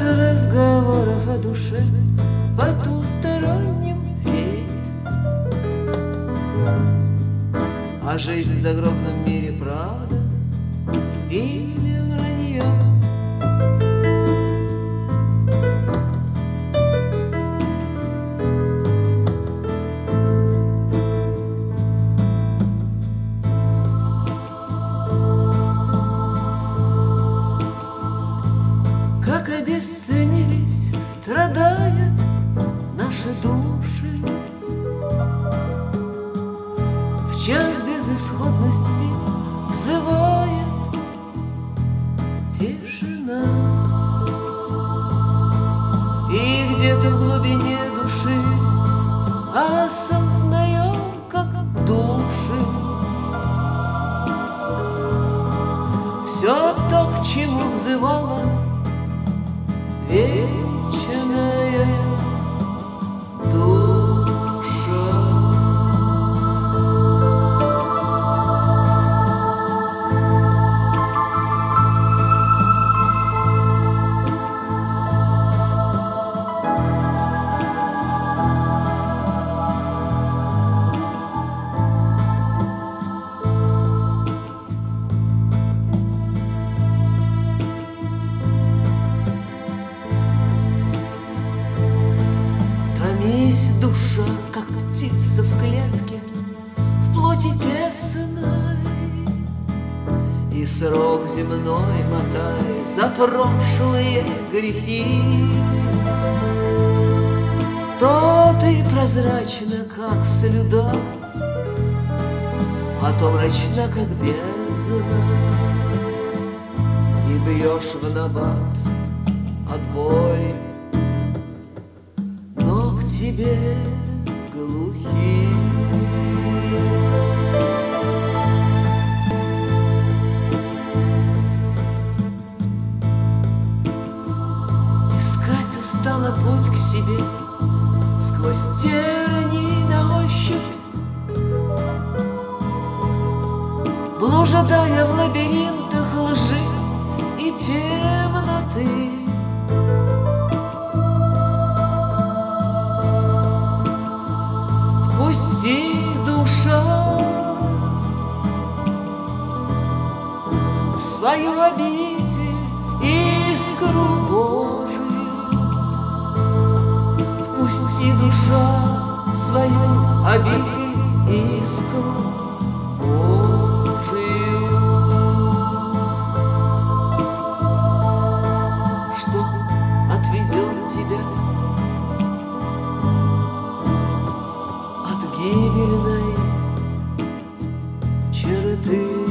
разговоров о душе потусторонним веет. А жизнь в загробном мире правда или вранье? Как обесценились, страдая, наши души в час безысходности взывает тишина. И где-то в глубине души осознаем, как души все то, к чему взывала вечная душа. Томись, душа, как птица в клетке, в плоти тесной, и срок земной мотай за прошлые грехи. То ты прозрачна, как слюда, а то мрачна, как бездна, и бьешь в набат от боли, но к тебе глухи. Искать устала путь к себе сквозь тернии на ощупь, блуждая в лабиринтах лжи и темноты. Пусти, душа, в свою обитель искру Божию. Пусти, душа, в свою обитель искру Божию. Что отведет тебя от гибельной черты?